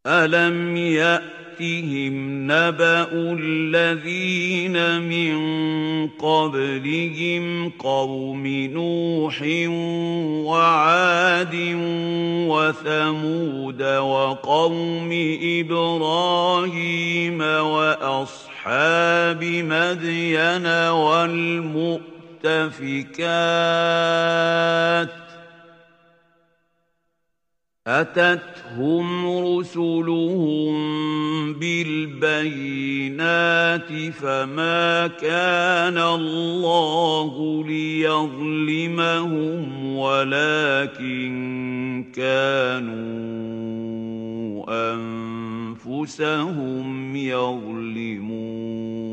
أَلَمْ يَأْتِهِمْ نَبَأُ الَّذِينَ مِن قَبْلِهِمْ قَوْمِ نُوحٍ وَعَادٍ وَثَمُودَ وَقَوْمِ إِبْرَاهِيمَ وَأَصْحَابِ مَدْيَنَ وَالْمُؤْتَفِكَاتِ ۚ أَتَتْهُمْ رُسُلُهُم بِالْبَيِّنَاتِ فَمَا كَانَ اللَّهُ لِيَظْلِمَهُمْ وَلَٰكِن كَانُوا أَنفُسَهُمْ يَظْلِمُونَ